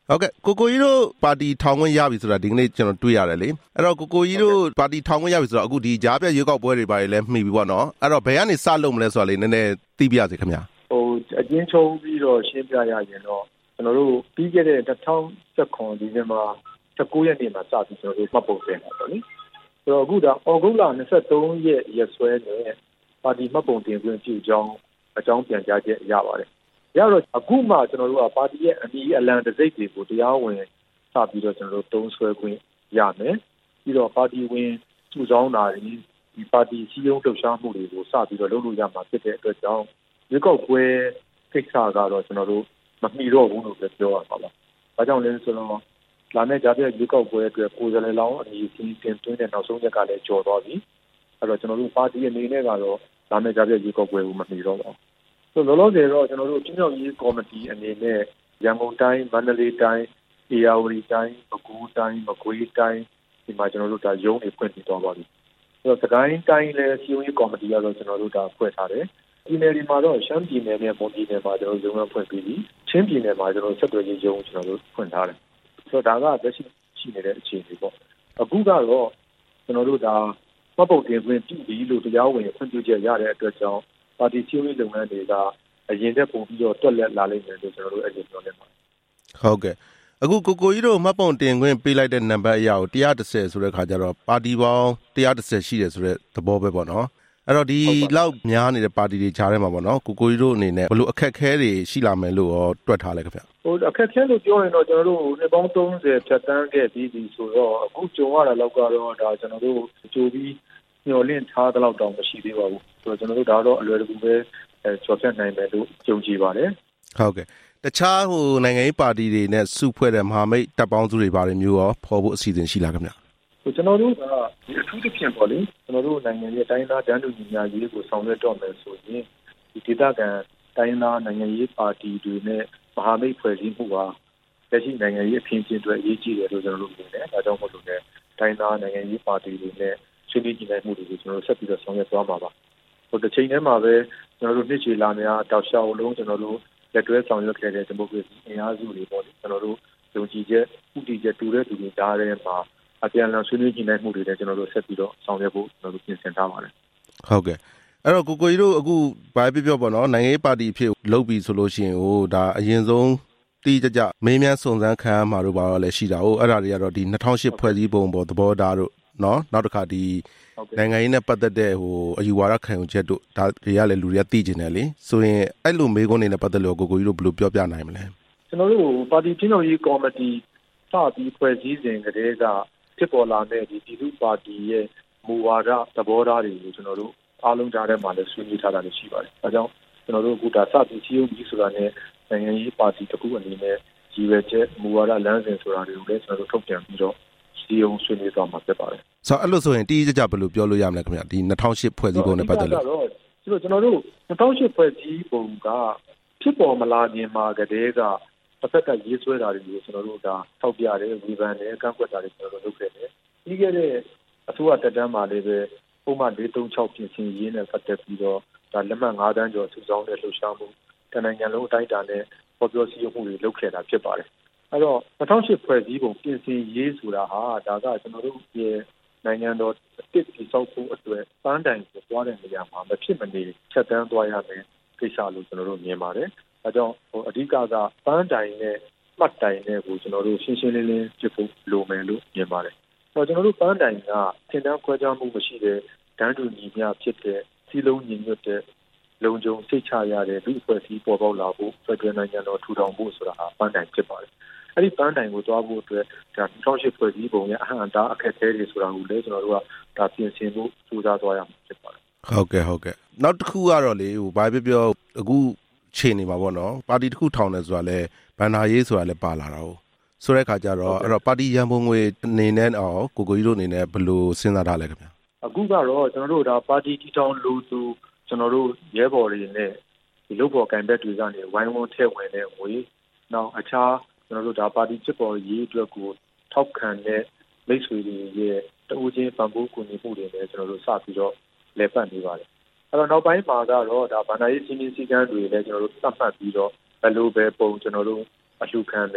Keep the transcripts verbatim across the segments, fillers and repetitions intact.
ဟုတ်ကဲ့ကိုကိုကြီးတို့ပါတီထောင်ခွင့်ရပြီဆိုတာဒီကနေ့ကျွန်တော်တွေ့ရတယ်လေအဲ့တော့ကိုကိုကြီးတို့ပါတီထောင်ခွင့်ရပြီဆိုတော့အခုဒီကြားပြရွေးကောက်ပွဲတွေပါလေလည်းမှီပြီပေါ့နော်အဲ့တော့ဘယ်ကနေစလုပ်မလဲဆိုတာလေးနည်းနည်းသိပြရစေခင်ဗျာဟိုအချင်းချုံပြီးတော့ရှင်းပြရရင်တော့ကျွန်တော်တို့ပြီးခဲ့တဲ့၂၀၁၇ဒီဇင်ဘာ၁၉ရက်နေ့မှာစပြီးကျွန်တော်တို့မှတ်ပုံတင်တာပေါ့လေဆိုတော့အခုဒါဩဂုတ်လ၂၃ရက်ရက်စွဲနဲ့ပါတီမှတ်ပုံတင်ခွင့်ပြုကြောင်းအကြောင်းပြန်ကြားချက်ရပါတယ်ရတော့အခုမှကျွန်တော်တို့ကပါတီရဲ့အမည်အလံတစိမ့်တွေကိုတရားဝင်စပြီးတော့ကျွန်တော်တို့တုံးဆွဲခွင့်ရမယ်ပြီးတော့ပါတီဝင်စုဆောင်းတာတွေဒီပါတီစည်းရုံးလှုပ်ရှားမှုတွေကိုစပြီးတော့လုပ်လို့ရမှာဖြစ်တဲ့အတွက်ကြောင့်ရွေးကောက်ပွဲကိစ္စကတော့ကျွန်တော်တို့မမီတော့ဘူးလို့ပြောရမှာပါ။ဘာကြောင့်လဲဆိုတော့လာမယ့်ကြားပြရွေးကောက်ပွဲအတွက်ကိုယ်စားလှယ်လောင်းအမည်စင်းတင်သွင်းတဲ့နောက်ဆုံးချက်ကလည်းကျော်သွားပြီ။အဲ့တော့ကျွန်တော်တို့ပါတီအနေနဲ့ကတော့လာမယ့်ကြားပြရွေးကောက်ပွဲကိုမမီတော့ပါဘူး။ဆိုတော့လောလောဆယ်တော့ကျွန်တော်တို့ပြည်တော်ရေးကော်မတီအနေနဲ့ရန်ကုန်တိုင်းမန္တလေးတိုင်းဧရာဝတီတိုင်းပဲခူးတိုင်းမကွေးတိုင်းဒီမှာကျွန်တော်တို့ဒါရုံးတွေဖွင့်ပြီးသွားပါပြီ။ဆိုတော့စကိုင်းတိုင်းလည်းစီယုံရေးကော်မတီကတော့ကျွန်တော်တို့ဒါဖွဲ့ထားတယ်။ပြည်နယ်ဒီမှာတော့ရှမ်းပြည်နယ်နဲ့မွန်ပြည်နယ်မှာကျွန်တော်တို့ရုံးဖွင့်ပြီးပြီ။ချင်းပြည်နယ်မှာကျွန်တော်ဆက်သွယ်ရေးရုံးကျွန်တော်တို့ဖွင့်ထားတယ်။ဆိုတော့ဒါကလက်ရှိရှိနေတဲ့အခြေအနေပေါ့။အခုကတော့ကျွန်တော်တို့ဒါမှတ်ပုံတင်ခွင့်ပြုပြီးလို့တရားဝင်ဖွင့်ပြချက်ရတဲ့အတွက်ကြောင့်ပါတီစီယုံရေးလုပ်ငန်းတွေကအရင်တက်ပုံပြီးတော့တွက်လက်လာလိမ့်မယ်လို့ကျွန်တော်တို့အဲ့ဒီပြောနေပါတယ်။ဟုတ်ကဲ့အခုကိုကိုကြီးတို့မှတ်ပုံတင်ခွင့်ပေးလိုက်တဲ့နံပါတ်အရာကိုone hundred tenဆိုတဲ့ခါကျတော့ပါတီပေါင်းone hundred tenရှိတယ်ဆိုတဲ့သဘောပဲပေါ့နော်အဲ့တော့ဒီလောက်များနေတဲ့ပါတီတွေကြားထဲမှာပေါ့နော်ကိုကိုကြီးတို့အနေနဲ့ဘယ်လိုအခက်အခဲတွေရှိလာမယ်လို့ရောတွက်ထားလဲခင်ဗျဟိုအခက်အခဲလို့ပြောရင်တော့ကျွန်တော်တို့နှစ်ပေါင်းသုံးဆယ်ဖြတ်တန်းခဲ့ပြီးပြီဆိုတော့အခုကြုံရတာလောက်ကတော့ဒါကျွန်တော်တို့ကြိုပြီးညှော်လင့်ထားတဲ့လောက်တောင်မရှိသေးပါဘူးဆိုတော့ကျွန်တော်တို့ဒါတော့အလွယ်တကူပဲကျော်ဖြတ်နိုင်မယ်လို့ယုံကြည်ပါတယ်ဟုတ်ကဲ့တခြားဟိုနိုင်ငံရေးပါတီတွေနဲ့စုဖွဲ့တဲ့မဟာမိတ်တပ်ပေါင်းစုတွေပါတယ်မျိုးရောဖော်ဖို့အစီအစဉ်ရှိလားခင်ဗျဟိုကျွန်တော်တို့ကအထူးသဖြင့်ပေါ့လေကျွန်တော်တို့နိုင်ငံရဲ့တိုင်းသားတန်းတူညီမျှရေးကိုဆောင်ရွက်တော့မယ်ဆိုရင်ဒီဒေသခံတိုင်းသားနိုင်ငံရေးပါတီတွေနဲ့မဟာမိတ်ဖွဲ့စည်းမှုဟာလက်ရှိနိုင်ငံရေးအခင်းအကျင်းတွေအရေးကြီးတယ်လို့ကျွန်တော်တို့မြင်တယ်။ဒါကြောင့်မို့လို့လည်းတိုင်းသားနိုင်ငံရေးပါတီတွေနဲ့ဆွေးနွေးကြည့်နိုင်မှုတွေကိုကျွန်တော်တို့ဆက်ပြီးတော့ဆောင်ရွက်သွားမှာပါ။ဟိုတစ်ချိန်တည်းမှာပဲကျွန်တော်တို့နှစ်ချီလာများတောက်လျှောက်လုံးကျွန်တော်တို့လက်တွဲဆောင်ရွက်ခဲ့တဲ့ဒီမိုကရေစီအင်အားစုတွေပေါ့လေကျွန်တော်တို့ယုံကြည်ချက်ဥတီချက်တူတဲ့သူတွေကြားထဲမှာအပြန်အလှန်ဆွေးနွေးကြည့်နိုင်မှုတွေလည်းကျွန်တော်တို့ဆက်ပြီးတော့ဆောင်ရွက်ဖို့ကျွန်တော်တို့ပြင်ဆင်ထားပါတယ်ဟုတ်ကဲ့အဲ့တော့ကိုကိုကြီးတို့အခုဘာပြပြောပေါ့နော်နိုင်ငံရေးပါတီအဖြစ်လုပ်ပြီးဆိုလို့ရှိရင်ဟိုဒါအရင်ဆုံးတီးကြကြမင်းများစုံစမ်းခံရမှာတို့ပါတော့လည်းရှိတာဟုတ်အဲ့ဒါတွေကတော့ဒီtwo thousand eightဖွဲ့စည်းပုံပေါ်သဘောထားတို့နော်နောက်တစ်ခါဒီနိုင်ငံရေးနဲ့ပတ်သက်တဲ့ဟိုအယူဝါဒခံယူချက်တို့ဒါတွေကလည်းလူတွေကသိကျင်တယ်လေဆိုရင်အဲ့လိုမေးခွန်းတွေနဲ့ပတ်သက်လို့ကိုကိုကြီးတို့ဘယ်လိုပြောပြနိုင်မလဲကျွန်တော်တို့ပါတီပြည်တော်ရေးကော်မတီစပြီးဖွဲ့စည်းစဉ်ကတည်းကဖြစ်ပေါ်လာတဲ့ဒီပြည်သူ့ပါတီရဲ့မူဝါဒသဘောထားတွေကိုကျွန်တော်တို့အားလုံးကြားထဲမှာလည်းဆွေးနွေးထားတာရှိပါတယ်။ဒါကြောင့်ကျွန်တော်တို့အခုဒါစပြီးစည်းရုံးပြီးဆိုတာနဲ့နိုင်ငံရေးပါတီတစ်ခုအနေနဲ့ရည်ရွယ်ချက်မူဝါဒလမ်းစဉ်ဆိုတာတွေကိုလည်းကျွန်တော်တို့ထုတ်ပြန်ပြီးတော့စီယုံဆွေးနွေးသွားမှာဖြစ်ပါတယ်။ဆိုတော့အဲ့လိုဆိုရင်တီးကြကြဘယ်လိုပြောလို့ရမလဲခင်ဗျာဒီtwo thousand eightဖွဲ့စည်းပုံနဲ့ပတ်သက်လို့ဆိုတော့ကျွန်တော်တို့two thousand eightဖွဲ့စည်းပုံကဖြစ်ပေါ်မလာခင်မှာကတည်းကတစ်ဖက်ကရေးဆွဲတာတွေကိုကျွန်တော်တို့ဒါထောက်ပြတယ်ဝေဖန်တယ်ကန့်ကွက်တာတွေကျွန်တော်တို့လုပ်ခဲ့တယ်။ပြီးခဲ့တဲ့အစိုးရတက်တန်းမှာလည်းပဲပုံမှန်four thirty-sixပြင်ဆင်ရေးနဲ့ပတ်သက်ပြီးတော့ဒါလက်မှတ်fiveတန်းကျော်စုဆောင်းတဲ့လှုပ်ရှားမှုတနိုင်ငံလုံးအတိုင်းအတာနဲ့ပေါ်ပြောစည်းရုံးမှုတွေလုပ်ခဲ့တာဖြစ်ပါတယ်။အဲ့တော့two thousand eightဖွဲ့စည်းပုံပြင်ဆင်ရေးဆိုတာဟာဒါကကျွန်တော်တို့ရဲ့နိုင်ငံတော်တစ်ပြီးစောက်ဖို့အတွက်ပန်းတိုင်ကိုသွားတဲ့နေရာမှာမဖြစ်မနေချက်တန်းသွားရမယ်ကိစ္စလို့ကျွန်တော်တို့မြင်ပါတယ်။ဒါကြောင့်ဟိုအဓိကကပန်းတိုင်နဲ့မှတ်တိုင်နဲ့ကိုကျွန်တော်တို့ရှင်းရှင်းလင်းလင်းဖြစ်ဖို့လိုမယ်လို့မြင်ပါတယ်။ဆိုတော့ကျွန်တော်တို့ပန်းတိုင်ကသင်တန်းခွဲခြားမှုမရှိတဲ့တန်းတူညီမျှဖြစ်တဲ့စီလုံးညီညွတ်တဲ့လုံခြုံစိတ်ချရတဲ့လူအဖွဲ့အစည်းပေါ်ပေါက်လာဖို့ဖက်ဒရယ်နိုင်ငံတော်ထူထောင်ဖို့ဆိုတာဟာပန်းတိုင်ဖြစ်ပါတယ်။အဲ့ဒီပန်းတိုင်ကိုသွားဖို့အတွက်ဒါtwo thousand eightဖွဲ့စည်းပုံရဲ့အဟန့်အတားအခက်အခဲတွေဆိုတာကိုလည်းကျွန်တော်တို့ကဒါပြင်ဆင်ဖို့စူးစမ်းသွားရမှာဖြစ်ပါတယ်။ဟုတ်ကဲ့ဟုတ်ကဲ့နောက်တစ်ခုကတော့လေဟိုဘာပြောပြောအခုချိန်နေမှာပေါ့နော်ပါတီတစ်ခုထောင်တယ်ဆိုတာလဲဘန်နာရေးဆိုတာလဲပါလာတာဟုတ်ဆိုတဲ့အခါကျတော့အဲ့တော့ပါတီရန်ပုံငွေအနေနဲ့အောင်ကိုကိုကြီးတို့အနေနဲ့ဘယ်လိုစဉ်းစားထားလဲခင်ဗျာအခုကတော့ကျွန်တော်တို့ဒါပါတီတီထောင်လို့သူကျွန်တော်တို့ရဲဘော်တွေနဲ့ဒီလုပ်ပေါ်ကံဘက်တွေကနေဝိုင်းဝန်းထည့်ဝင်တဲ့ငွေနောက်အခြားကျွန်တော်တို့ဒါပါတီချစ်ပေါ်ရေးအတွက်ကိုထောက်ခံတဲ့မိတ်ဆွေတွေရဲ့တဦးချင်းပံ့ပိုးကူညီမှုတွေလည်းကျွန်တော်တို့စပြီးတော့လည်ပတ်နေပါတယ်အဲ့တော့နောက်ပိုင်းမှာကတော့ဒါဗန္ဒာရေးစီမင်းစည်းကမ်းတွေလည်းကျွန်တော်တို့သတ်မှတ်ပြီးတော့ဘယ်လိုပဲပုံကျွန်တော်တို့အလှူခံမယ်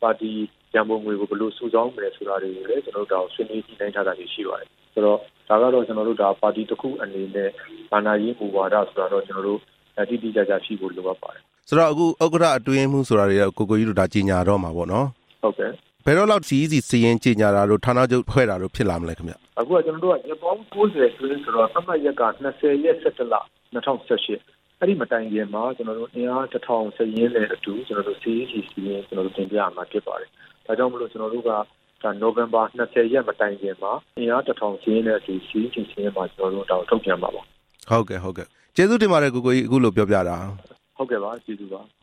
ပါတီရန်ပုံငွေကိုဘယ်လိုစုဆောင်းမလဲဆိုတာတွေကိုလည်းကျွန်တော်တို့ဒါဆွေးနွေးကြည့်နိုင်ထားတာရှိပါတယ်ဆိုတော့ဒါကတော့ကျွန်တော်တို့ဒါပါတီတစ်ခုအနေနဲ့ဘာသာရေးမူဝါဒဆိုတာတော့ကျွန်တော်တို့တိတိကျကျရှိဖို့လိုအပ်ပါတယ်ဆိုတော့အခုဥက္ကဋ္ဌအတွင်းမှုဆိုတာတွေကိုကိုကြီးတို့ဒါကြီးညာတော့မှာပေါ့နော်ဟုတ်ကဲ့ဘယ်တော့လောက်စီစီစီရင်ကြီးညာတာတို့ဌာနချုပ်ဖွဲ့တာတို့ဖြစ်လာမလဲခင်ဗျအခုကကျွန်တော်တို့ကရပောင်းကိုးဆယ်ဆိုရင်ဆိုတော့သတ်မှတ်ရက်က၂၀ရက်၁၁လ၂၀၁၈အဲ့ဒီမတိုင်ခင်မှာကျွန်တော်တို့အင်အားတစ်ထောင်စရင်းနဲ့အတူကျွန်တော်တို့စီစီစီရင်ကျွန်တော်တို့တင်ပြရမှာဖြစ်ပါတယ်ဒါကြောင့်မလို့ကျွန်တော်တို့ကဒါနိုဝင်ဘာ၂၀ရက်မတိုင်ခင်မှာအင်အားတစ်ထောင်စရင်းနဲ့အတူစီစီစီရင်မှာကျွန်တော်တို့တော့ထုတ်ပြန်ပါပါဟုတ်ကဲ့ဟုတ်ကဲ့ကျေးဇူးတင်ပါတယ်ကိုကိုကြီးအခုလိုပြောပြတာဟုတ်ကဲ့ပါကျေးဇူးပါ